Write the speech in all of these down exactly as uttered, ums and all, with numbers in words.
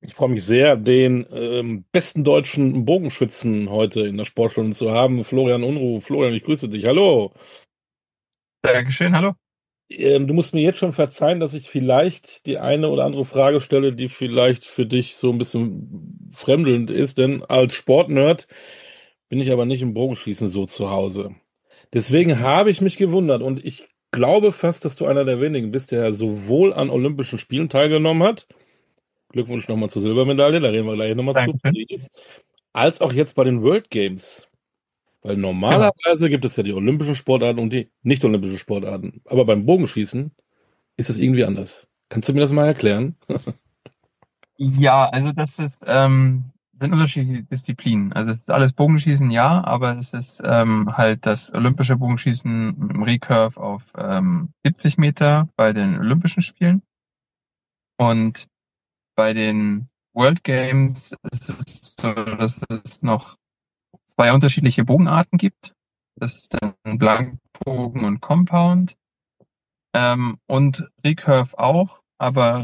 Ich freue mich sehr, den ähm, besten deutschen Bogenschützen heute in der Sportstunde zu haben, Florian Unruh. Florian, ich grüße dich. Hallo. Dankeschön, hallo. Ähm, du musst mir jetzt schon verzeihen, dass ich vielleicht die eine oder andere Frage stelle, die vielleicht für dich so ein bisschen fremdelnd ist, denn als Sportnerd bin ich aber nicht im Bogenschießen so zu Hause. Deswegen habe ich mich gewundert und ich glaube fast, dass du einer der wenigen bist, der sowohl an Olympischen Spielen teilgenommen hat. Glückwunsch nochmal zur Silbermedaille, da reden wir gleich nochmal zu, Dankeschön. als auch jetzt bei den World Games. Weil Genau. normalerweise gibt es ja die olympischen Sportarten und die nicht-olympischen Sportarten. Aber beim Bogenschießen ist es irgendwie anders. Kannst du mir das mal erklären? Ja, also das ist, ähm, sind unterschiedliche Disziplinen. Also es ist alles Bogenschießen, ja, aber es ist ähm, halt das olympische Bogenschießen im Recurve auf ähm, siebzig Meter bei den Olympischen Spielen. Und bei den World Games ist es so, dass es noch zwei unterschiedliche Bogenarten gibt. Das ist dann Blankbogen und Compound. Ähm, und Recurve auch, aber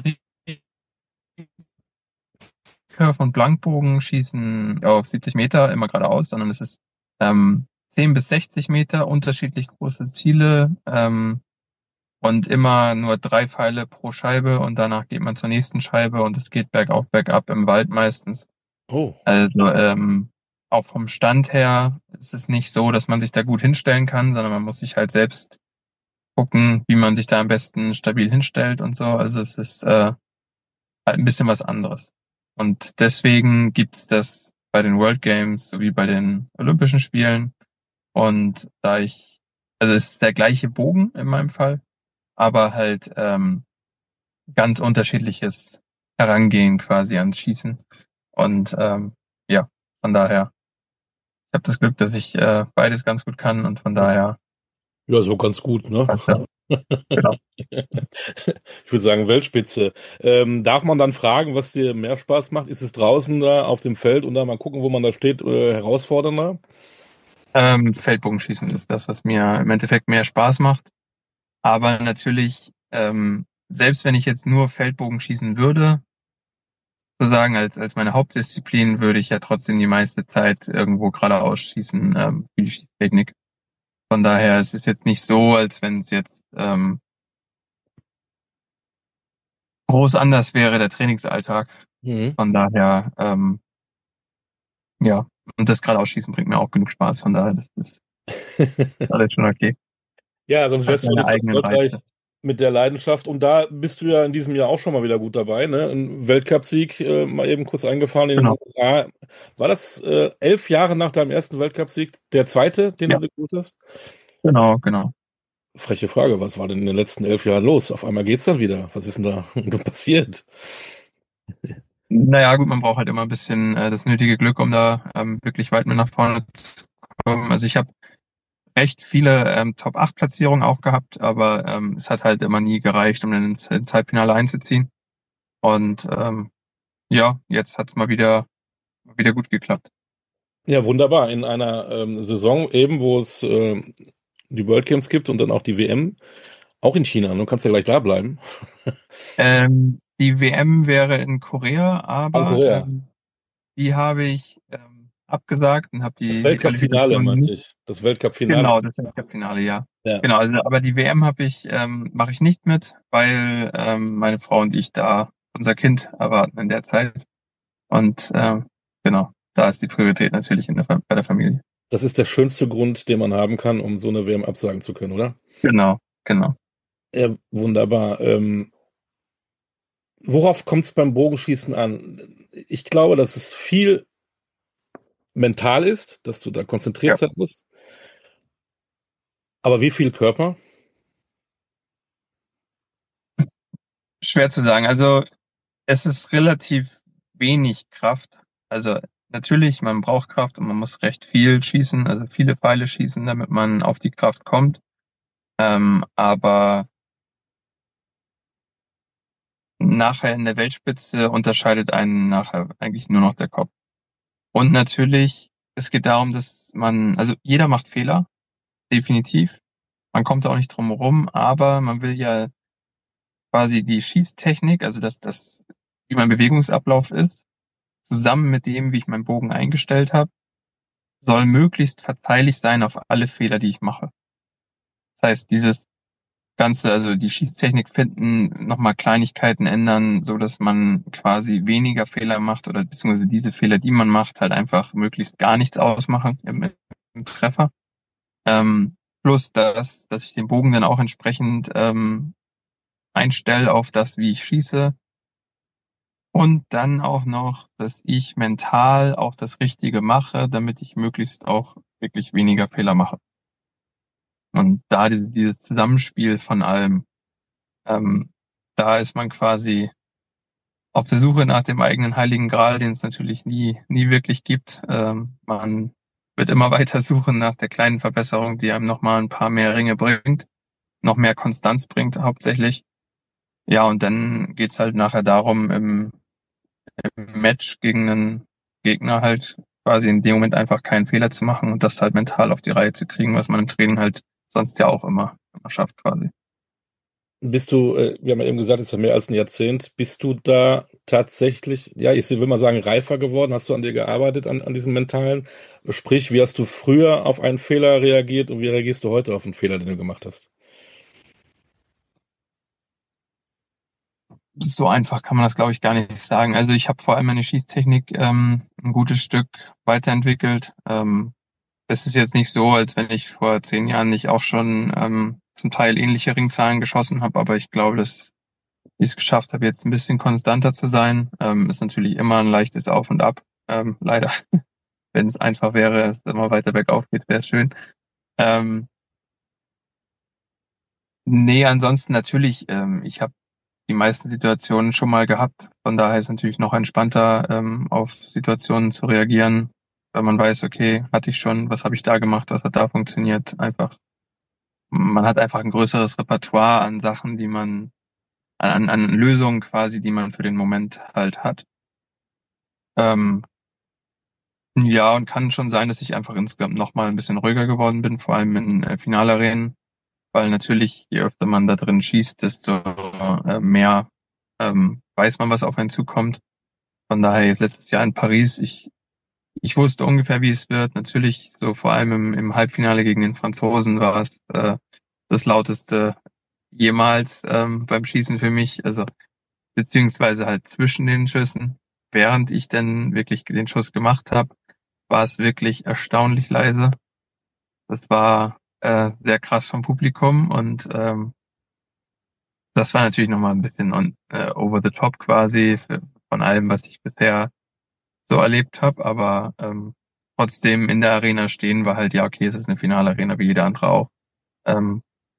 Curve und Blankbogen schießen auf siebzig Meter immer geradeaus, sondern es ist ähm, zehn bis sechzig Meter, unterschiedlich große Ziele ähm, und immer nur drei Pfeile pro Scheibe und danach geht man zur nächsten Scheibe und es geht bergauf, bergab im Wald meistens. Oh, Also ähm, auch vom Stand her ist es nicht so, dass man sich da gut hinstellen kann, sondern man muss sich halt selbst gucken, wie man sich da am besten stabil hinstellt und so. Also es ist äh, halt ein bisschen was anderes. Und deswegen gibt es das bei den World Games sowie bei den Olympischen Spielen. Und da ich, also es ist der gleiche Bogen in meinem Fall, aber halt ähm, ganz unterschiedliches Herangehen quasi ans Schießen. Und ähm, ja, von daher, ich habe das Glück, dass ich äh, beides ganz gut kann und von daher ja, so ganz gut, ne? passt das. Genau. Ich würde sagen Weltspitze. Ähm, darf man dann fragen, was dir mehr Spaß macht? Ist es draußen da auf dem Feld und da mal gucken, wo man da steht, äh, herausfordernder? Ähm, Feldbogenschießen ist das, was mir im Endeffekt mehr Spaß macht. Aber natürlich, ähm, selbst wenn ich jetzt nur Feldbogen schießen würde, sozusagen als, als meine Hauptdisziplin, würde ich ja trotzdem die meiste Zeit irgendwo geradeaus schießen, ähm, für die Schießtechnik. Von daher es ist jetzt nicht so, als wenn es jetzt ähm, groß anders wäre, der Trainingsalltag. Mhm. Von daher, ähm, ja, und das geradeaus schießen bringt mir auch genug Spaß. Von daher, das ist alles schon okay. Ja, sonst Hat wärst du ja seine nicht so eigenen erfolgreich Reize. mit der Leidenschaft. Und da bist du ja in diesem Jahr auch schon mal wieder gut dabei, ne? Ein Weltcupsieg, äh, mal eben kurz eingefahren in den Genau. U S A. War das äh, elf Jahre nach deinem ersten Weltcupsieg der zweite, den du Ja, dir geholt hast? genau, genau. Freche Frage, was war denn in den letzten elf Jahren los? Auf einmal geht's dann wieder. Was ist denn da passiert? Naja, gut, man braucht halt immer ein bisschen äh, das nötige Glück, um da ähm, wirklich weit mit nach vorne zu kommen. Also ich habe recht viele ähm, Top acht Platzierungen auch gehabt, aber ähm, es hat halt immer nie gereicht, um dann ins, ins Halbfinale einzuziehen. Und ähm, ja, jetzt hat's mal wieder wieder gut geklappt. Ja, wunderbar. In einer ähm, Saison eben, wo es äh, die World Games gibt und dann auch die W M, auch in China. Du kannst ja gleich da bleiben. Ähm, die W M wäre in Korea, An aber Korea. ähm, die habe ich ähm, abgesagt und habe Das die, die Weltcup-Finale, Qualifikation meinte nicht. ich. Das Weltcup-Finale Genau, ist. das Weltcup-Finale, ja. Ja. Genau, also aber die W M habe ich, ähm, mache ich nicht mit, weil ähm, meine Frau und ich da unser Kind erwarten in der Zeit. Und ähm, genau, da ist die Priorität natürlich in der, Fa- bei der Familie. Das ist der schönste Grund, den man haben kann, um so eine W M absagen zu können, oder? Genau, genau. Ja, wunderbar. Ähm, worauf kommt es beim Bogenschießen an? Ich glaube, dass es viel mental ist, dass du da konzentriert Ja. sein musst. Aber wie viel Körper? Schwer zu sagen. Also es ist relativ wenig Kraft. Also natürlich, man braucht Kraft und man muss recht viel schießen, also viele Pfeile schießen, damit man auf die Kraft kommt. Ähm, aber nachher in der Weltspitze unterscheidet einen nachher eigentlich nur noch der Kopf. Und natürlich, es geht darum, dass man, also jeder macht Fehler, definitiv. Man kommt da auch nicht drum herum, aber man will ja quasi die Schießtechnik, also das, das wie mein Bewegungsablauf ist, zusammen mit dem, wie ich meinen Bogen eingestellt habe, soll möglichst verzeihlich sein auf alle Fehler, die ich mache. Das heißt, dieses Ganze, also die Schießtechnik finden, nochmal Kleinigkeiten ändern, so dass man quasi weniger Fehler macht oder beziehungsweise diese Fehler, die man macht, halt einfach möglichst gar nichts ausmachen im, im Treffer. Ähm, plus das, dass ich den Bogen dann auch entsprechend ähm, einstelle auf das, wie ich schieße. Und dann auch noch, dass ich mental auch das Richtige mache, damit ich möglichst auch wirklich weniger Fehler mache. Und da diese, dieses Zusammenspiel von allem, ähm, da ist man quasi auf der Suche nach dem eigenen Heiligen Gral, den es natürlich nie, nie wirklich gibt. Ähm, man wird immer weiter suchen nach der kleinen Verbesserung, die einem nochmal ein paar mehr Ringe bringt, noch mehr Konstanz bringt hauptsächlich. Ja, und dann geht's halt nachher darum, im, im Match gegen einen Gegner halt quasi in dem Moment einfach keinen Fehler zu machen und das halt mental auf die Reihe zu kriegen, was man im Training halt sonst ja auch immer, immer schafft quasi. Bist du, äh, wir haben ja eben gesagt, es ist ja mehr als ein Jahrzehnt. Bist du da tatsächlich, ja, ich will mal sagen, reifer geworden? Hast du an dir gearbeitet, an, an diesem mentalen? Sprich, wie hast du früher auf einen Fehler reagiert und wie reagierst du heute auf einen Fehler, den du gemacht hast? So einfach kann man das, glaube ich, gar nicht sagen. Also ich habe vor allem meine Schießtechnik ähm, ein gutes Stück weiterentwickelt. Ähm, es ist jetzt nicht so, als wenn ich vor zehn Jahren nicht auch schon ähm, zum Teil ähnliche Ringzahlen geschossen habe, aber ich glaube, dass ich es geschafft habe, jetzt ein bisschen konstanter zu sein. Ähm, ist natürlich immer ein leichtes Auf und Ab. Ähm, leider, wenn es einfach wäre, dass es immer weiter bergauf geht, wäre es schön. Ähm, nee, ansonsten natürlich, ähm, ich habe die meisten Situationen schon mal gehabt. Von daher ist es natürlich noch entspannter, ähm, auf Situationen zu reagieren, weil man weiß, okay, hatte ich schon, was habe ich da gemacht, was hat da funktioniert. Einfach, man hat einfach ein größeres Repertoire an Sachen, die man, an, an Lösungen quasi, die man für den Moment halt hat. Ähm, ja, und kann schon sein, dass ich einfach insgesamt noch mal ein bisschen ruhiger geworden bin, vor allem in äh, Finalarenen, weil natürlich, je öfter man da drin schießt, desto äh, mehr ähm, weiß man, was auf einen zukommt. Von daher jetzt letztes Jahr in Paris, ich, ich wusste ungefähr, wie es wird. Natürlich, so vor allem im, im Halbfinale gegen den Franzosen war es äh, das lauteste jemals ähm, beim Schießen für mich. Also beziehungsweise halt zwischen den Schüssen. Während ich dann wirklich den Schuss gemacht habe, war es wirklich erstaunlich leise. Das war äh, sehr krass vom Publikum und ähm, das war natürlich nochmal ein bisschen on, äh, over the top quasi für, von allem, was ich bisher so erlebt habe, aber ähm, trotzdem in der Arena stehen war halt, ja, okay, es ist eine Finalarena wie jede andere auch. Ähm,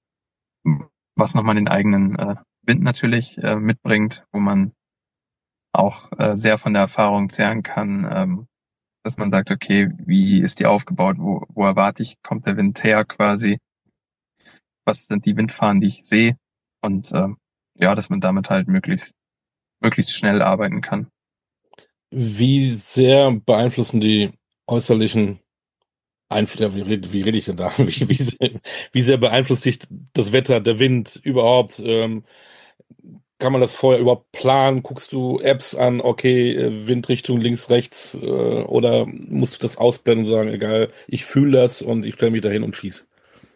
was nochmal den eigenen äh, Wind natürlich äh, mitbringt, wo man auch äh, sehr von der Erfahrung zehren kann, ähm, dass man sagt, okay, wie ist die aufgebaut, wo, wo erwarte ich, kommt der Wind her quasi, was sind die Windfahnen, die ich sehe und ähm, ja, dass man damit halt möglichst möglichst schnell arbeiten kann. Wie sehr beeinflussen die äußerlichen Einflüsse, wie rede, wie rede ich denn da? Wie, wie sehr, wie sehr beeinflusst dich das Wetter, der Wind überhaupt? Ähm, kann man das vorher überhaupt planen? Guckst du Apps an, okay, äh, Windrichtung links, rechts, äh, oder musst du das ausblenden und sagen, egal, ich fühle das und ich stelle mich dahin und schieße?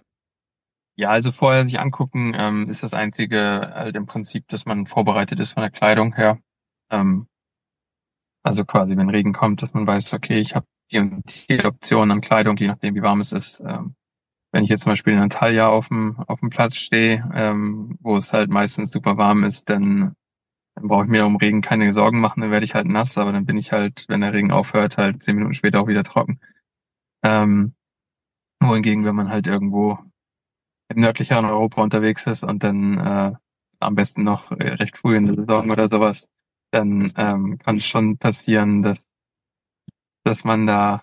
Ja, also vorher sich angucken, ähm, ist das einzige halt im Prinzip, dass man vorbereitet ist von der Kleidung her. Ähm, also quasi, wenn Regen kommt, dass man weiß, okay, ich habe die und die Option an Kleidung, je nachdem wie warm es ist. Ähm, wenn ich jetzt zum Beispiel in Antalya auf dem auf dem Platz stehe, ähm, wo es halt meistens super warm ist, dann, dann brauche ich mir um Regen keine Sorgen machen, dann werde ich halt nass, aber dann bin ich halt, wenn der Regen aufhört, halt zehn Minuten später auch wieder trocken. Ähm, wohingegen, wenn man halt irgendwo im nördlicheren Europa unterwegs ist und dann äh, am besten noch äh, recht früh in der Saison oder sowas, dann ähm, kann es schon passieren, dass dass man da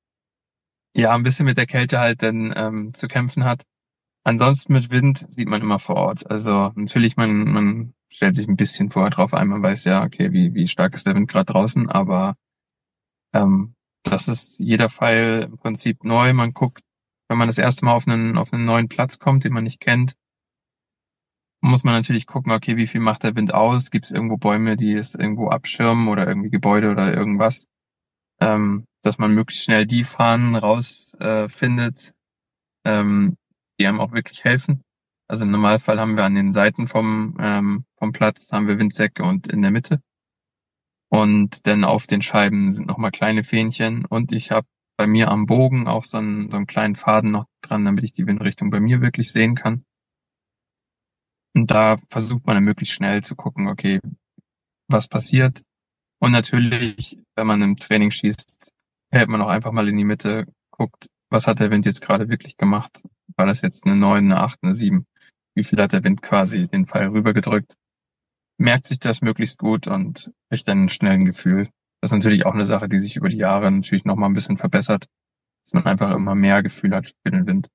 ja ein bisschen mit der Kälte halt dann ähm, zu kämpfen hat. Ansonsten mit Wind sieht man immer vor Ort. Also natürlich, man man stellt sich ein bisschen vorher drauf ein, man weiß ja, okay, wie wie stark ist der Wind gerade draußen, aber ähm, das ist jeder Fall im Prinzip neu. Man guckt, wenn man das erste Mal auf einen auf einen neuen Platz kommt, den man nicht kennt, muss man natürlich gucken, okay, wie viel macht der Wind aus? Gibt es irgendwo Bäume, die es irgendwo abschirmen oder irgendwie Gebäude oder irgendwas? Ähm, dass man möglichst schnell die Fahnen rausfindet, äh, findet, ähm, die einem auch wirklich helfen. Also im Normalfall haben wir an den Seiten vom, ähm, vom Platz haben wir Windsäcke und in der Mitte. Und dann auf den Scheiben sind nochmal kleine Fähnchen. Und ich habe bei mir am Bogen auch so einen, so einen kleinen Faden noch dran, damit ich die Windrichtung bei mir wirklich sehen kann. Und da versucht man dann möglichst schnell zu gucken, okay, was passiert. Und natürlich, wenn man im Training schießt, hält man auch einfach mal in die Mitte, guckt, was hat der Wind jetzt gerade wirklich gemacht? War das jetzt eine neun, eine acht, eine sieben? Wie viel hat der Wind quasi den Pfeil rübergedrückt? Merkt sich das möglichst gut und kriegt dann schnell ein Gefühl. Das ist natürlich auch eine Sache, die sich über die Jahre natürlich noch mal ein bisschen verbessert, dass man einfach immer mehr Gefühl hat für den Wind.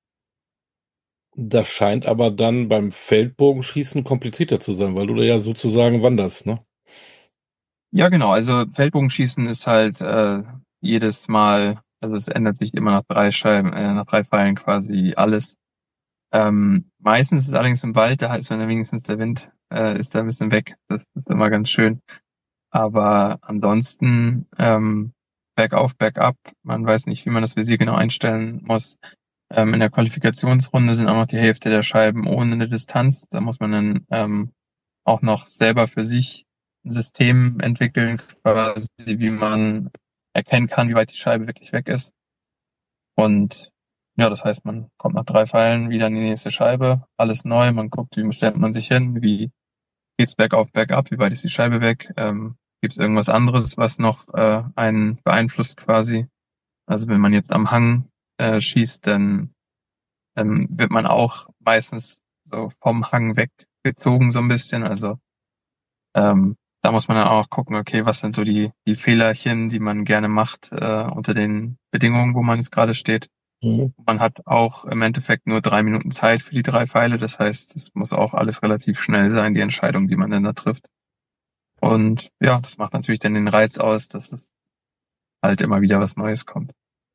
Das scheint aber dann beim Feldbogenschießen komplizierter zu sein, weil du da ja sozusagen wanderst, ne? Ja, genau. Also Feldbogenschießen ist halt äh, jedes Mal, also es ändert sich immer nach drei Scheiben, äh, nach drei Pfeilen quasi alles. Ähm, meistens ist es allerdings im Wald, da ist dann wenigstens der Wind äh, ist da ein bisschen weg. Das ist immer ganz schön. Aber ansonsten ähm, bergauf, bergab. Man weiß nicht, wie man das Visier genau einstellen muss. Ähm, in der Qualifikationsrunde sind auch noch die Hälfte der Scheiben ohne eine Distanz. Da muss man dann ähm, auch noch selber für sich ein System entwickeln, quasi, wie man erkennen kann, wie weit die Scheibe wirklich weg ist. Und ja, das heißt, man kommt nach drei Pfeilen wieder in die nächste Scheibe, alles neu, man guckt, wie stellt man sich hin, wie geht's bergauf, bergab, wie weit ist die Scheibe weg, ähm, gibt es irgendwas anderes, was noch äh, einen beeinflusst quasi. Also wenn man jetzt am Hang äh, schießt, dann ähm, wird man auch meistens so vom Hang weggezogen so ein bisschen. Also ähm, da muss man dann auch gucken, okay, was sind so die die Fehlerchen, die man gerne macht äh, unter den Bedingungen, wo man jetzt gerade steht. Mhm. Man hat auch im Endeffekt nur drei Minuten Zeit für die drei Pfeile. Das heißt, es muss auch alles relativ schnell sein, die Entscheidung, die man dann da trifft. Und ja, das macht natürlich dann den Reiz aus, dass es halt immer wieder was Neues kommt.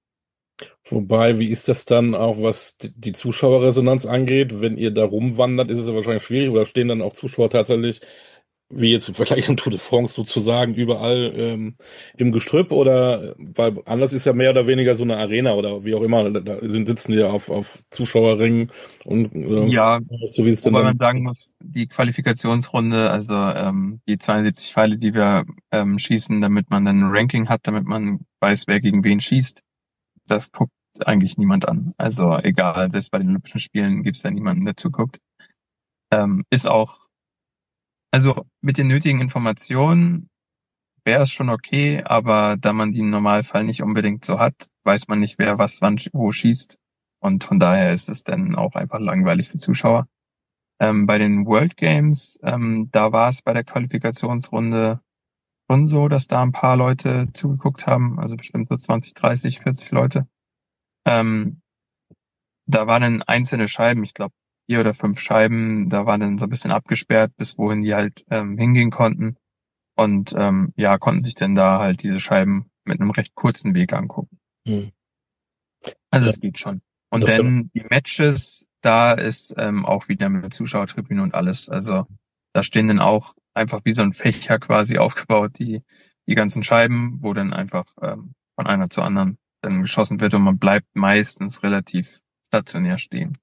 Wobei, wie ist das dann auch, was d- die Zuschauerresonanz angeht? Wenn ihr da rumwandert, ist es ja wahrscheinlich schwierig, oder stehen dann auch Zuschauer tatsächlich, wie jetzt im Vergleich an Tour de France sozusagen, überall ähm, im Gestrüpp, oder weil anders ist ja mehr oder weniger so eine Arena oder wie auch immer, da da sind sitzen die ja auf, auf Zuschauerringen und äh, Ja, so wie es denn wobei man dann. sagen muss, die Qualifikationsrunde, also ähm, die zweiundsiebzig Pfeile, die wir ähm, schießen, damit man dann ein Ranking hat, damit man weiß, wer gegen wen schießt, das guckt eigentlich niemand an. Also egal, das bei den Olympischen Spielen gibt es da niemanden, der zuguckt. Ähm, ist auch, also mit den nötigen Informationen wäre es schon okay, aber da man die im Normalfall nicht unbedingt so hat, weiß man nicht, wer was wann wo schießt. Und von daher ist es dann auch einfach langweilig für Zuschauer. Ähm, bei den World Games, ähm, da war es bei der Qualifikationsrunde schon so, dass da ein paar Leute zugeguckt haben, also bestimmt so zwanzig, dreißig, vierzig Leute. Ähm, da waren dann einzelne Scheiben, ich glaube vier oder fünf Scheiben, da waren dann so ein bisschen abgesperrt, bis wohin die halt ähm, hingehen konnten. Und ähm, ja, konnten sich dann da halt diese Scheiben mit einem recht kurzen Weg angucken. Hm. Also Ja, es geht schon. Und das kann, dann die Matches, da ist ähm, auch wieder mit Zuschauertribüne und alles. Also da stehen dann auch einfach wie so ein Fächer quasi aufgebaut, die die ganzen Scheiben, wo dann einfach ähm, von einer zur anderen dann geschossen wird und man bleibt meistens relativ stationär stehen.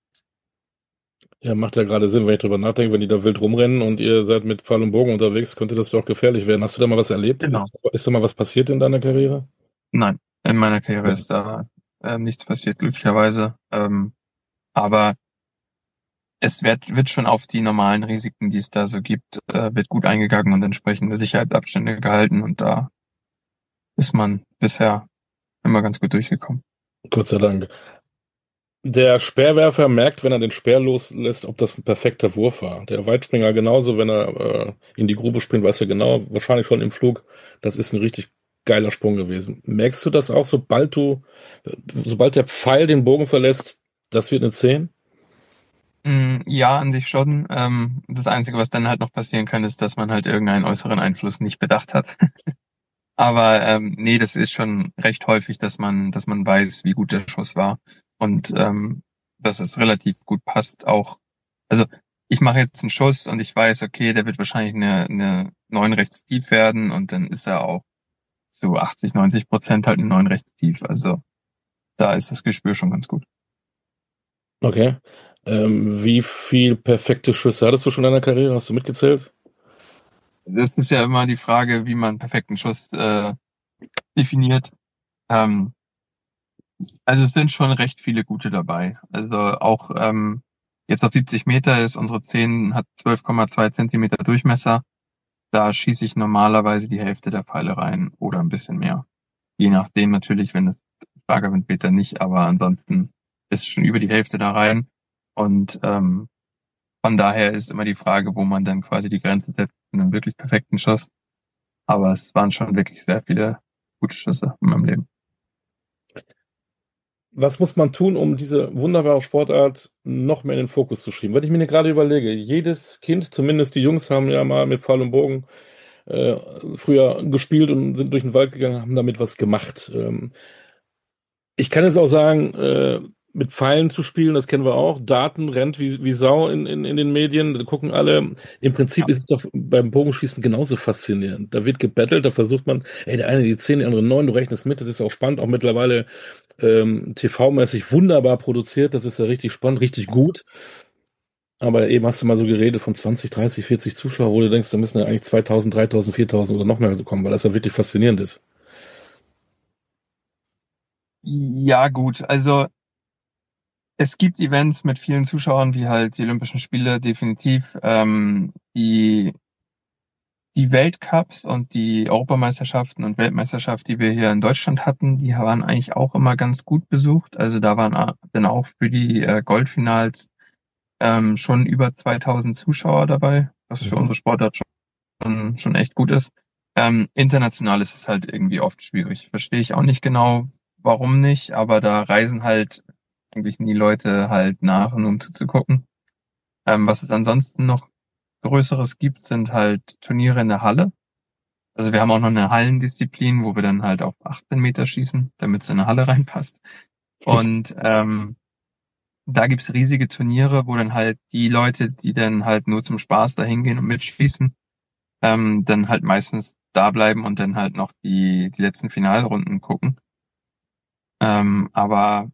ja, macht ja gerade Sinn, wenn ich drüber nachdenke, wenn die da wild rumrennen und ihr seid mit Pfeil und Bogen unterwegs, könnte das doch gefährlich werden. Hast du da mal was erlebt? Ist, Genau. ist da mal was passiert in deiner Karriere? Nein, in meiner Karriere Ja. ist da ähm, nichts passiert, glücklicherweise. Ähm, aber es wird, wird schon auf die normalen Risiken, die es da so gibt, äh, wird gut eingegangen und entsprechende Sicherheitsabstände gehalten und da ist man bisher immer ganz gut durchgekommen. Gott sei Dank. Der Speerwerfer merkt, wenn er den Speer loslässt, ob das ein perfekter Wurf war. Der Weitspringer genauso, wenn er äh, in die Grube springt, weiß er genau, wahrscheinlich schon im Flug, das ist ein richtig geiler Sprung gewesen. Merkst du das auch, sobald du, sobald der Pfeil den Bogen verlässt, das wird eine zehn? Mm, ja, an sich schon. Ähm, das Einzige, was dann halt noch passieren kann, ist, dass man halt irgendeinen äußeren Einfluss nicht bedacht hat. Aber ähm, nee, das ist schon recht häufig, dass man, dass man weiß, wie gut der Schuss war und ähm, dass es relativ gut passt. Auch, also ich mache jetzt einen Schuss und ich weiß, okay, der wird wahrscheinlich eine, eine neun rechts tief werden und dann ist er auch zu achtzig, neunzig Prozent halt eine neun rechts tief. Also da ist das Gespür schon ganz gut. Okay. Ähm, wie viel perfekte Schüsse hattest du schon in deiner Karriere? Hast du mitgezählt? Das ist ja immer die Frage, wie man einen perfekten Schuss äh, definiert. Ähm, also es sind schon recht viele gute dabei. Also auch ähm, jetzt auf siebzig Meter ist unsere zehn, hat zwölf Komma zwei Zentimeter Durchmesser. Da schieße ich normalerweise die Hälfte der Pfeile rein oder ein bisschen mehr. Je nachdem natürlich, wenn es starker Wind weht, dann nicht, aber ansonsten ist schon über die Hälfte da rein. Und ähm, von daher ist immer die Frage, wo man dann quasi die Grenze setzt in einem wirklich perfekten Schuss. Aber es waren schon wirklich sehr viele gute Schüsse in meinem Leben. Was muss man tun, um diese wunderbare Sportart noch mehr in den Fokus zu schieben? Wenn ich mir gerade überlege, jedes Kind, zumindest die Jungs, haben ja mal mit Pfeil und Bogen äh, früher gespielt und sind durch den Wald gegangen, haben damit was gemacht. Ähm, ich kann jetzt auch sagen, äh, mit Pfeilen zu spielen, das kennen wir auch. Daten rennt wie, wie Sau in, in, in den Medien, da gucken alle. Im Prinzip Ja. ist es doch beim Bogenschießen genauso faszinierend. Da wird gebettelt, da versucht man, ey, der eine die zehn, der andere neun, du rechnest mit, das ist auch spannend, auch mittlerweile ähm, T V-mäßig wunderbar produziert, das ist ja richtig spannend, richtig gut. Aber eben hast du mal so geredet von zwanzig, dreißig, vierzig Zuschauer, wo du denkst, da müssen ja eigentlich zweitausend, dreitausend, viertausend oder noch mehr kommen, weil das ja wirklich faszinierend ist. Ja, gut. Also es gibt Events mit vielen Zuschauern, wie halt die Olympischen Spiele, definitiv. Ähm, die, die Weltcups und die Europameisterschaften und Weltmeisterschaft, die wir hier in Deutschland hatten, die waren eigentlich auch immer ganz gut besucht. Also da waren a- dann auch für die äh, Goldfinals ähm, schon über zweitausend Zuschauer dabei, was für Mhm. unsere Sportart schon, schon echt gut ist. Ähm, international ist es halt irgendwie oft schwierig. Verstehe ich auch nicht genau, warum nicht, aber da reisen halt eigentlich nie Leute halt nach, nur um zuzugucken. Ähm, was es ansonsten noch Größeres gibt, sind halt Turniere in der Halle. Also wir haben auch noch eine Hallendisziplin, wo wir dann halt auf achtzehn Meter schießen, damit es in eine Halle reinpasst. Und ähm, da gibt's riesige Turniere, wo dann halt die Leute, die dann halt nur zum Spaß dahin gehen und mitschießen, ähm, dann halt meistens da bleiben und dann halt noch die, die letzten Finalrunden gucken. Ähm, aber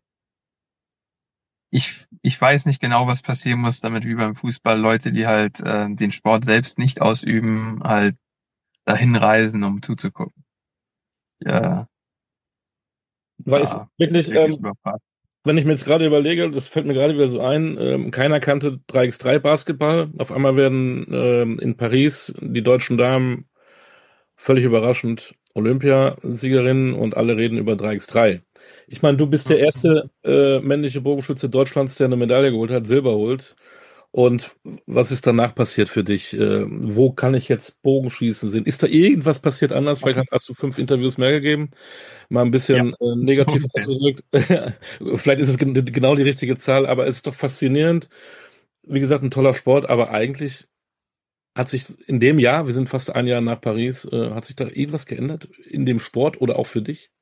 ich, ich weiß nicht genau, was passieren muss, damit wie beim Fußball Leute, die halt äh, den Sport selbst nicht ausüben, halt dahin reisen, um zuzugucken. Ja, Weil es da bin ich wirklich, wirklich ähm, überfragt. wenn ich mir jetzt gerade überlege, das fällt mir gerade wieder so ein, ähm, keiner kannte drei gegen drei Basketball. Auf einmal werden ähm, in Paris die deutschen Damen völlig überraschend Olympiasiegerinnen und alle reden über drei gegen drei. Ich meine, du bist der Mhm. erste äh, männliche Bogenschütze Deutschlands, der eine Medaille geholt hat, Silber holt. Und was ist danach passiert für dich? Äh, wo kann ich jetzt Bogenschießen sehen? Ist da irgendwas passiert anders? Vielleicht hast du fünf Interviews mehr gegeben, mal ein Ja, bisschen äh, negativ ungefähr. ausgedrückt. Vielleicht ist es gen- genau die richtige Zahl, aber es ist doch faszinierend. Wie gesagt, ein toller Sport, aber eigentlich hat sich in dem Jahr, wir sind fast ein Jahr nach Paris, äh, hat sich da irgendwas geändert in dem Sport oder auch für dich?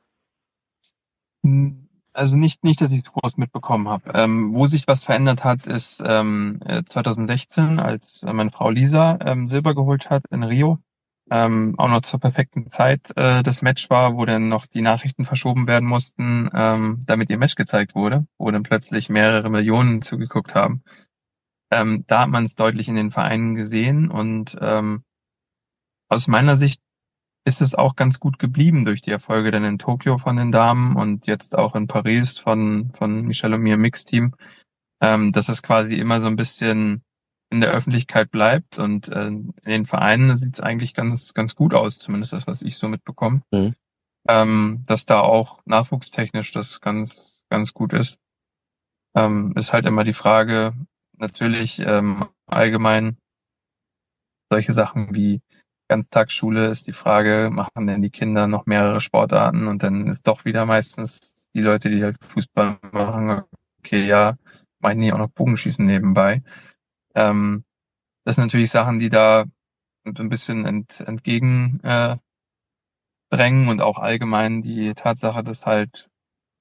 Hm, Also nicht, nicht, dass ich es groß mitbekommen habe. Ähm, wo sich was verändert hat, ist ähm, äh, zwanzig sechzehn, als äh, meine Frau Lisa ähm, Silber geholt hat in Rio. Ähm, auch noch zur perfekten Zeit äh, das Match war, wo dann noch die Nachrichten verschoben werden mussten, ähm, damit ihr Match gezeigt wurde, wo dann plötzlich mehrere Millionen zugeguckt haben. Ähm, da hat man es deutlich in den Vereinen gesehen und ähm, aus meiner Sicht ist es auch ganz gut geblieben durch die Erfolge dann in Tokio von den Damen und jetzt auch in Paris von, von Michelle und mir im Mixteam, ähm, dass es quasi immer so ein bisschen in der Öffentlichkeit bleibt und äh, in den Vereinen sieht es eigentlich ganz, ganz gut aus, zumindest das, was ich so mitbekomme, Mhm. ähm, dass da auch nachwuchstechnisch das ganz, ganz gut ist. Ähm, ist halt immer die Frage, natürlich ähm, allgemein solche Sachen wie Ganztagsschule ist die Frage, machen denn die Kinder noch mehrere Sportarten und dann ist doch wieder meistens die Leute, die halt Fußball machen, okay, ja, meinen die auch noch Bogenschießen nebenbei. Ähm, das sind natürlich Sachen, die da so ein bisschen ent, entgegen äh, drängen und auch allgemein die Tatsache, dass halt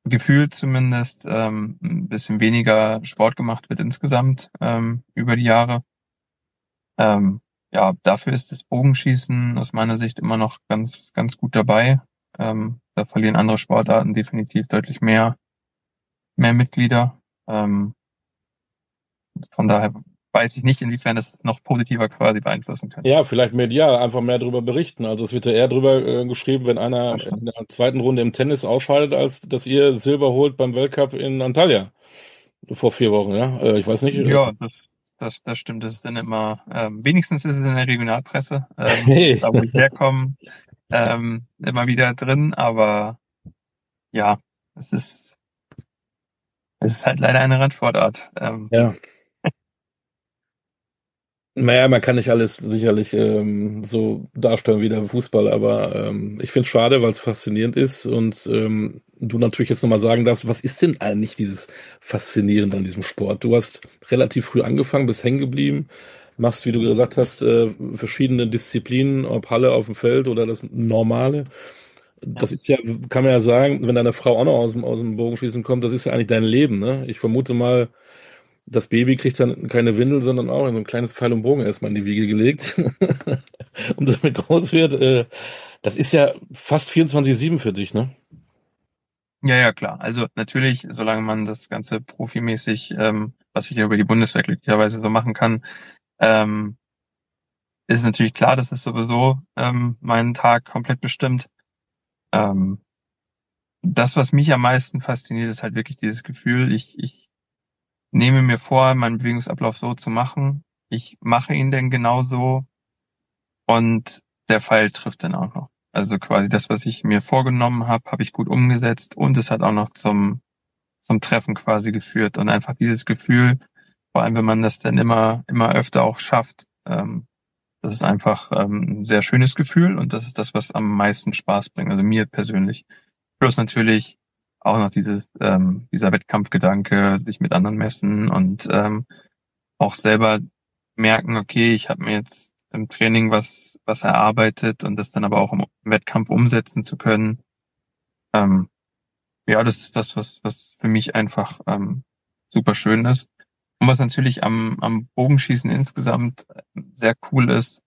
gefühlt zumindest ähm, ein bisschen weniger Sport gemacht wird insgesamt ähm, über die Jahre. Ähm, ja, dafür ist das Bogenschießen aus meiner Sicht immer noch ganz, ganz gut dabei. Ähm, da verlieren andere Sportarten definitiv deutlich mehr, mehr Mitglieder. Ähm, von daher weiß ich nicht, inwiefern das noch positiver quasi beeinflussen könnte. Ja, vielleicht medial einfach mehr darüber berichten. Also es wird ja eher darüber äh, geschrieben, wenn einer in Wahrscheinlich. der zweiten Runde im Tennis ausscheidet, als dass ihr Silber holt beim Weltcup in Antalya vor vier Wochen, ja. Äh, ich weiß nicht. Äh, Ja, das, das, das stimmt. Das ist dann immer, ähm, wenigstens ist es in der Regionalpresse, ähm, hey. da wo ich herkomme, ähm, immer wieder drin, aber ja, es ist, es ist halt leider eine Randsportart. Ähm, Ja. Naja, man kann nicht alles sicherlich ähm, so darstellen wie der Fußball, aber ähm, ich finde es schade, weil es faszinierend ist und ähm, du natürlich jetzt nochmal sagen darfst, was ist denn eigentlich dieses Faszinierende an diesem Sport? Du hast relativ früh angefangen, bist hängen geblieben, machst, wie du gesagt hast, äh, verschiedene Disziplinen, ob Halle auf dem Feld oder das Normale. ja. Das ist ja, kann man ja sagen, wenn deine Frau auch noch aus dem, aus dem Bogenschießen kommt, das ist ja eigentlich dein Leben, ne? Ich vermute mal, das Baby kriegt dann keine Windel, sondern auch in so ein kleines Pfeil und Bogen erstmal in die Wiege gelegt. Und damit groß wird, äh, das ist ja fast vierundzwanzig sieben für dich, ne? Ja, ja, klar. Also natürlich, solange man das Ganze profimäßig, ähm, was ich ja über die Bundeswehr glücklicherweise so machen kann, ähm, ist natürlich klar, dass es sowieso ähm, meinen Tag komplett bestimmt. Ähm, das, was mich am meisten fasziniert, ist halt wirklich dieses Gefühl, ich, ich nehme mir vor, meinen Bewegungsablauf so zu machen. Ich mache ihn denn genauso und der Pfeil trifft dann auch noch. Also quasi das, was ich mir vorgenommen habe, habe ich gut umgesetzt und es hat auch noch zum zum Treffen quasi geführt und einfach dieses Gefühl, vor allem wenn man das dann immer immer öfter auch schafft, ähm, das ist einfach ähm, ein sehr schönes Gefühl und das ist das, was am meisten Spaß bringt, also mir persönlich. Plus natürlich auch noch dieses ähm, dieser Wettkampfgedanke, sich mit anderen messen und ähm, auch selber merken, okay, ich habe mir jetzt im Training was was erarbeitet und das dann aber auch im Wettkampf umsetzen zu können. Ähm, ja, das ist das, was, was für mich einfach ähm, super schön ist. Und was natürlich am, am Bogenschießen insgesamt sehr cool ist,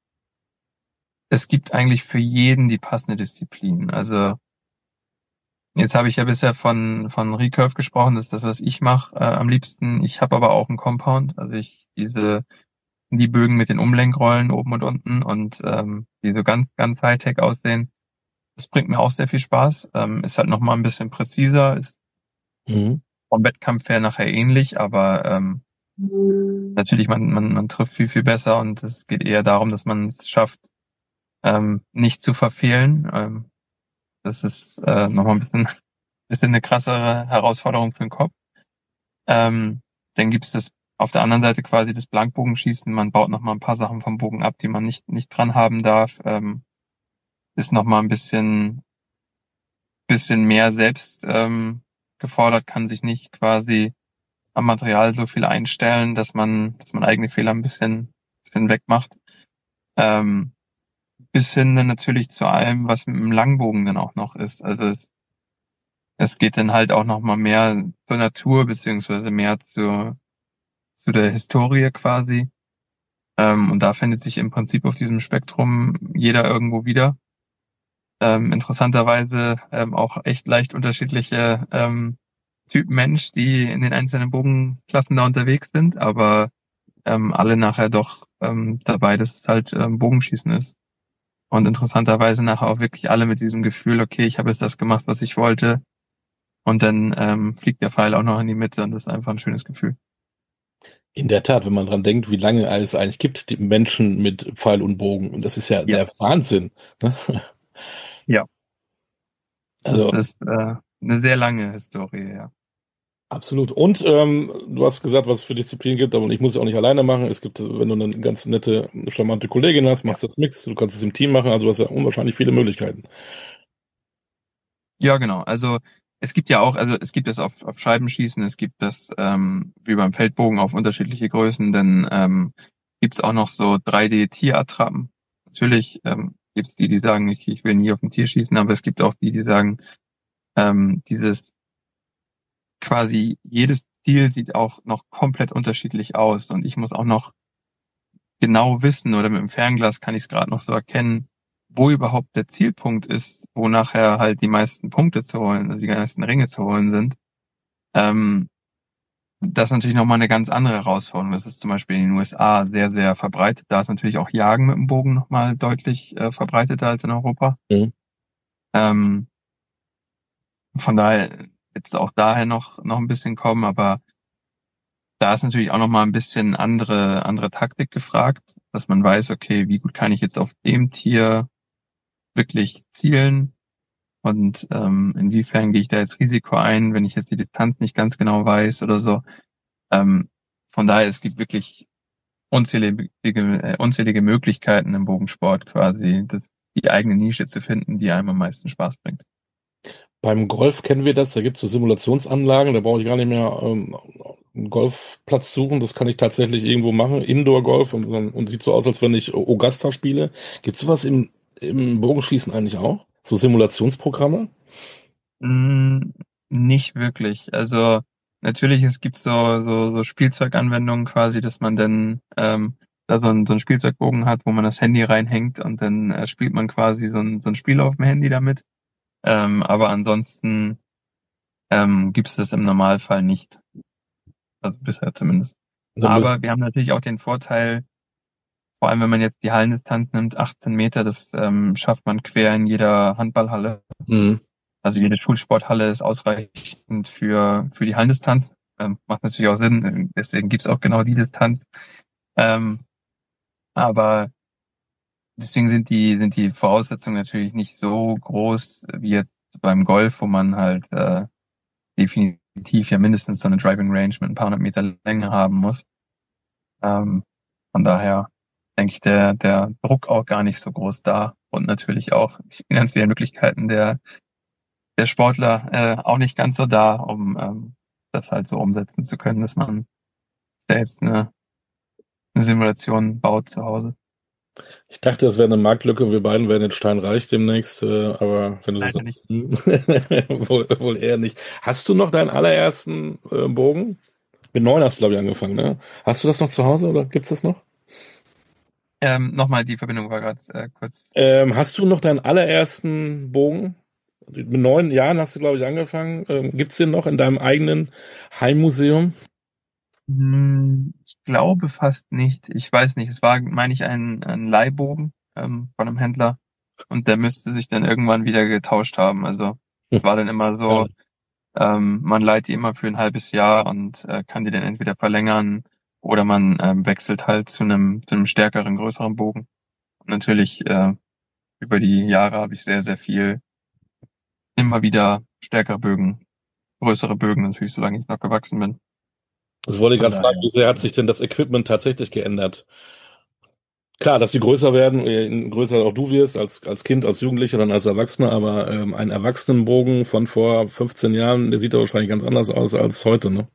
es gibt eigentlich für jeden die passende Disziplin. Also jetzt habe ich ja bisher von, von Recurve gesprochen, das ist das, was ich mache äh, am liebsten. Ich habe aber auch einen Compound, also ich diese die Bögen mit den Umlenkrollen oben und unten und ähm, die so ganz, ganz Hightech aussehen. Das bringt mir auch sehr viel Spaß. Ähm, ist halt nochmal ein bisschen präziser, ist Mhm. vom Wettkampf her nachher ähnlich, aber ähm, natürlich, man, man, man trifft viel, viel besser und es geht eher darum, dass man es schafft, ähm, nicht zu verfehlen. Ähm, das ist äh, nochmal ein bisschen, bisschen eine krassere Herausforderung für den Kopf. Ähm, dann gibt's das auf der anderen Seite quasi das Blankbogenschießen. Man baut nochmal ein paar Sachen vom Bogen ab, die man nicht, nicht dran haben darf. Ähm, ist nochmal ein bisschen, bisschen mehr selbst ähm, gefordert, kann sich nicht quasi am Material so viel einstellen, dass man, dass man eigene Fehler ein bisschen, bisschen wegmacht. Ähm, bis hin dann natürlich zu allem, was mit dem Langbogen dann auch noch ist. Also es, es geht dann halt auch noch mal mehr zur Natur beziehungsweise mehr zu, zu der Historie quasi. Ähm, und da findet sich im Prinzip auf diesem Spektrum jeder irgendwo wieder. Ähm, interessanterweise ähm, auch echt leicht unterschiedliche ähm, Typen Mensch, die in den einzelnen Bogenklassen da unterwegs sind, aber ähm, alle nachher doch ähm, dabei, dass es halt ähm, Bogenschießen ist. Und interessanterweise nachher auch wirklich alle mit diesem Gefühl, okay, ich habe jetzt das gemacht, was ich wollte. Und dann ähm, fliegt der Pfeil auch noch in die Mitte und das ist einfach ein schönes Gefühl. In der Tat, wenn man dran denkt, wie lange es eigentlich gibt, die Menschen mit Pfeil und Bogen. Und das ist ja Ja, der Wahnsinn. Ne? ja. Das Also ist äh, eine sehr lange Historie, ja. absolut. Und ähm, du hast gesagt, was es für Disziplinen gibt, aber ich muss es auch nicht alleine machen. Es gibt, wenn du eine ganz nette, charmante Kollegin hast, Ja, machst du das Mix, du kannst es im Team machen, also du hast ja unwahrscheinlich viele Möglichkeiten. ja, genau. Also es gibt ja auch, also es gibt das auf, auf Scheibenschießen, es gibt das ähm, wie beim Feldbogen auf unterschiedliche Größen, dann ähm, gibt's auch noch so drei D-Tierattrappen. Natürlich ähm, gibt's die, die sagen, ich, ich will nie auf ein Tier schießen, aber es gibt auch die, die sagen, ähm, dieses quasi jedes Ziel sieht auch noch komplett unterschiedlich aus und ich muss auch noch genau wissen oder mit dem Fernglas kann ich es gerade noch so erkennen, wo überhaupt der Zielpunkt ist, wo nachher halt die meisten Punkte zu holen, also die meisten Ringe zu holen sind. Ähm, das ist natürlich nochmal eine ganz andere Herausforderung. Das ist zum Beispiel in den U S A sehr, sehr verbreitet. Da ist natürlich auch Jagen mit dem Bogen nochmal deutlich äh, verbreiteter als in Europa. Mhm. Ähm, von daher wird es auch daher noch, noch ein bisschen kommen, aber da ist natürlich auch nochmal ein bisschen andere, andere Taktik gefragt, dass man weiß, okay, wie gut kann ich jetzt auf dem Tier wirklich zielen und ähm, inwiefern gehe ich da jetzt Risiko ein, wenn ich jetzt die Distanz nicht ganz genau weiß oder so. Ähm, von daher, es gibt wirklich unzählige, äh, unzählige Möglichkeiten im Bogensport quasi, das, die eigene Nische zu finden, die einem am meisten Spaß bringt. Beim Golf kennen wir das, da gibt es so Simulationsanlagen, da brauche ich gar nicht mehr ähm, einen Golfplatz suchen, das kann ich tatsächlich irgendwo machen, Indoor-Golf und, und sieht so aus, als wenn ich Augusta spiele. Gibt es sowas im, im Bogenschießen eigentlich auch? So Simulationsprogramme? Mm, nicht wirklich. Also natürlich, es gibt so, so, so Spielzeuganwendungen quasi, dass man dann ähm, da so einen, so einen Spielzeugbogen hat, wo man das Handy reinhängt und dann äh, spielt man quasi so ein, so ein Spiel auf dem Handy damit. Ähm, aber ansonsten ähm, gibt es das im Normalfall nicht. Also bisher zumindest. Da mü- Aber wir haben natürlich auch den Vorteil, vor allem wenn man jetzt die Hallendistanz nimmt, achtzehn Meter, das ähm, schafft man quer in jeder Handballhalle. Mhm. Also jede Schulsporthalle ist ausreichend für, für die Hallendistanz. Ähm, macht natürlich auch Sinn, deswegen gibt's auch genau die Distanz. Ähm, aber deswegen sind die, sind die Voraussetzungen natürlich nicht so groß wie jetzt beim Golf, wo man halt äh, definitiv ja mindestens so eine Driving Range mit ein paar hundert Meter Länge haben muss. Ähm, von daher denke ich, der, der Druck auch gar nicht so groß da und natürlich auch die finanziellen Möglichkeiten der der Sportler äh, auch nicht ganz so da, um ähm, das halt so umsetzen zu können, dass man da jetzt eine, eine Simulation baut zu Hause. Ich dachte, das wäre eine Marktlücke, wir beiden werden jetzt steinreich demnächst, äh, aber wenn du so Leider nicht. sagst, hm, wohl, wohl eher nicht. Hast du noch deinen allerersten äh, Bogen? Mit neun hast du, glaube ich, angefangen, ne? Hast du das noch zu Hause oder gibt's das noch? Ähm, nochmal, die Verbindung war gerade äh, kurz. Ähm, hast du noch deinen allerersten Bogen? Mit neun Jahren hast du, glaube ich, angefangen. Ähm, gibt's den noch in deinem eigenen Heimmuseum? Hm, ich glaube fast nicht. Ich weiß nicht. Es war, meine ich, ein, ein Leihbogen ähm, von einem Händler und der müsste sich dann irgendwann wieder getauscht haben. Also Hm, es war dann immer ja. so, ähm, man leiht die immer für ein halbes Jahr und äh, kann die dann entweder verlängern oder man ähm, wechselt halt zu einem zu einem stärkeren, größeren Bogen. Und natürlich äh, über die Jahre habe ich sehr, sehr viel immer wieder stärkere Bögen, größere Bögen natürlich, solange ich noch gewachsen bin. Das wollte ich Von gerade fragen, daher. wie sehr hat sich denn das Equipment tatsächlich geändert? Klar, dass sie größer werden, äh, größer auch du wirst, als, als Kind, als Jugendlicher, dann als Erwachsener, aber ähm, ein Erwachsenenbogen von vor fünfzehn Jahren, der sieht doch wahrscheinlich ganz anders aus als heute, ne?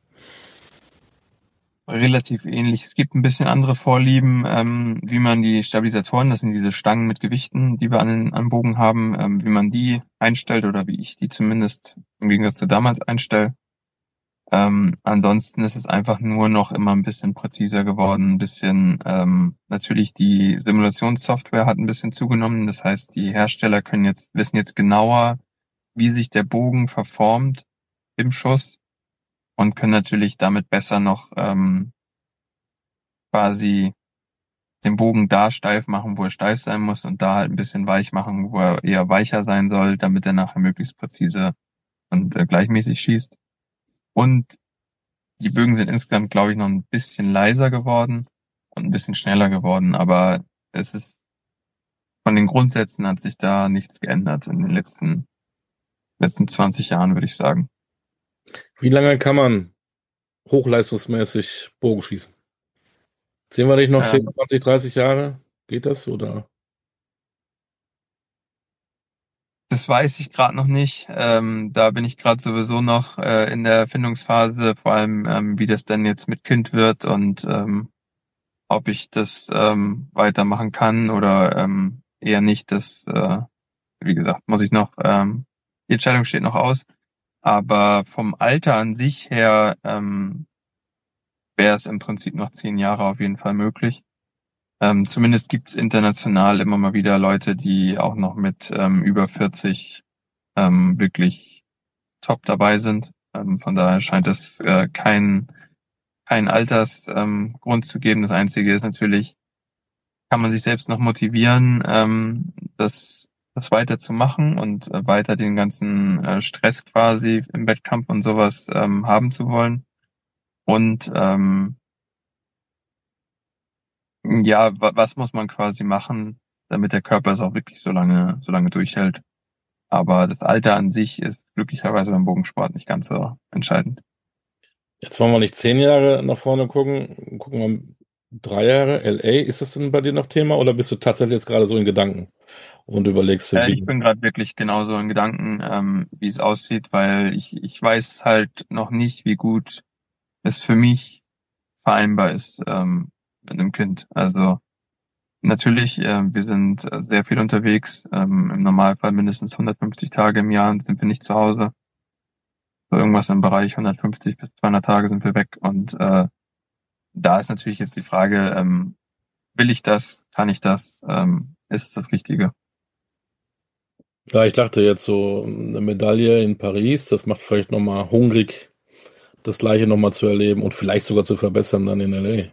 Relativ ähnlich. Es gibt ein bisschen andere Vorlieben, ähm, wie man die Stabilisatoren, das sind diese Stangen mit Gewichten, die wir an den an Bogen haben, ähm, wie man die einstellt oder wie ich die zumindest im Gegensatz zu damals einstelle. Ähm, ansonsten ist es einfach nur noch immer ein bisschen präziser geworden, ein bisschen, ähm, natürlich die Simulationssoftware hat ein bisschen zugenommen. Das heißt, die Hersteller können jetzt, wissen jetzt genauer, wie sich der Bogen verformt im Schuss und können natürlich damit besser noch, ähm, quasi den Bogen da steif machen, wo er steif sein muss und da halt ein bisschen weich machen, wo er eher weicher sein soll, damit er nachher möglichst präzise und äh, gleichmäßig schießt. Und die Bögen sind insgesamt, glaube ich, noch ein bisschen leiser geworden und ein bisschen schneller geworden, aber es ist von den Grundsätzen hat sich da nichts geändert in den letzten letzten zwanzig Jahren, würde ich sagen. Wie lange kann man hochleistungsmäßig Bogen schießen? Sehen wir nicht noch zehn, Ähm, zwanzig, dreißig Jahre? Geht das oder? Das weiß ich gerade noch nicht. Ähm, da bin ich gerade sowieso noch äh, in der Findungsphase, vor allem ähm, wie das denn jetzt mit Kind wird und ähm, ob ich das ähm, weitermachen kann oder ähm, eher nicht. Das, äh, wie gesagt, muss ich noch, ähm, die Entscheidung steht noch aus. Aber vom Alter an sich her ähm, wäre es im Prinzip noch zehn Jahre auf jeden Fall möglich. Ähm, zumindest gibt es international immer mal wieder Leute, die auch noch mit ähm, über vierzig ähm, wirklich top dabei sind. Ähm, von daher scheint es äh, kein, kein Altersgrund ähm, Grund zu geben. Das Einzige ist natürlich, kann man sich selbst noch motivieren, ähm, das, das weiter zu machen und äh, weiter den ganzen äh, Stress quasi im Wettkampf und sowas ähm, haben zu wollen. Und ähm, ja, wa was muss man quasi machen, damit der Körper es auch wirklich so lange, so lange durchhält. Aber das Alter an sich ist glücklicherweise beim Bogensport nicht ganz so entscheidend. Jetzt wollen wir nicht zehn Jahre nach vorne gucken, gucken wir drei Jahre. L A, ist das denn bei dir noch Thema oder bist du tatsächlich jetzt gerade so in Gedanken und überlegst du, Äh, ich wie? bin gerade wirklich genauso in Gedanken, ähm, wie es aussieht, weil ich, ich weiß halt noch nicht, wie gut es für mich vereinbar ist ähm, mit einem Kind. Also natürlich, äh, wir sind äh, sehr viel unterwegs. Ähm, im Normalfall mindestens hundertfünfzig Tage im Jahr sind wir nicht zu Hause. So irgendwas im Bereich hundertfünfzig bis zweihundert Tage sind wir weg. Und äh, da ist natürlich jetzt die Frage, ähm, will ich das? Kann ich das? Ähm, ist es das Richtige? Ja, ich dachte jetzt so eine Medaille in Paris, das macht vielleicht nochmal hungrig, das Gleiche nochmal zu erleben und vielleicht sogar zu verbessern dann in L A.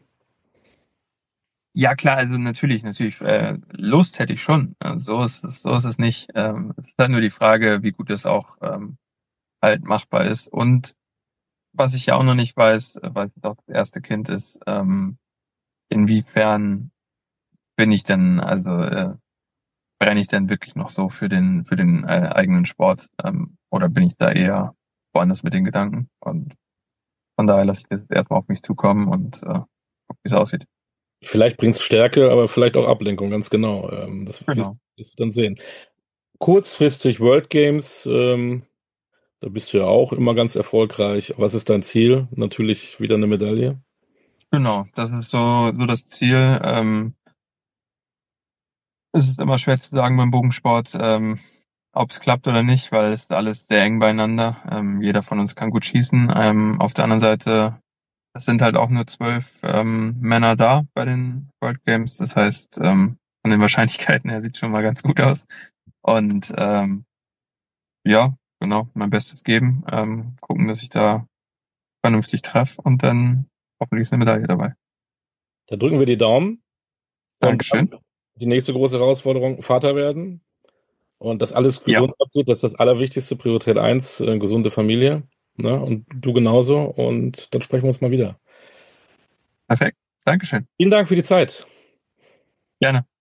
Ja klar, also natürlich, natürlich. Äh, Lust hätte ich schon. Äh, so ist es, so ist es nicht. Ähm, es ist halt nur die Frage, wie gut das auch ähm, halt machbar ist. Und was ich ja auch noch nicht weiß, äh, weil es auch das erste Kind ist, ähm, inwiefern bin ich denn, also äh, brenne ich denn wirklich noch so für den für den äh, eigenen Sport, ähm, oder bin ich da eher woanders mit den Gedanken? Und von daher lasse ich das jetzt erstmal auf mich zukommen und äh, guck, wie es aussieht. Vielleicht bringt es Stärke, aber vielleicht auch Ablenkung, ganz genau. Ähm, das wirst, Genau. wirst du dann sehen. Kurzfristig World Games, ähm, da bist du ja auch immer ganz erfolgreich. Was ist dein Ziel? Natürlich wieder eine Medaille. Genau, das ist so so das Ziel. Ähm, es ist immer schwer zu sagen beim Bogensport, ähm, ob es klappt oder nicht, weil es ist alles sehr eng beieinander. Ähm, jeder von uns kann gut schießen. Ähm, auf der anderen Seite, es sind halt auch nur zwölf ähm, Männer da bei den World Games. Das heißt, ähm, von den Wahrscheinlichkeiten her sieht schon mal ganz gut aus. Und ähm, ja, genau, mein Bestes geben, ähm, gucken, dass ich da vernünftig treffe und dann hoffentlich ist eine Medaille dabei. Da drücken wir die Daumen und Dankeschön. dann die nächste große Herausforderung, Vater werden. Und dass alles Ja, gesund abgeht, das ist das Allerwichtigste, Priorität eins, äh, gesunde Familie. Ne? Und du genauso. Und dann sprechen wir uns mal wieder. perfekt. Dankeschön. Vielen Dank für die Zeit. Gerne.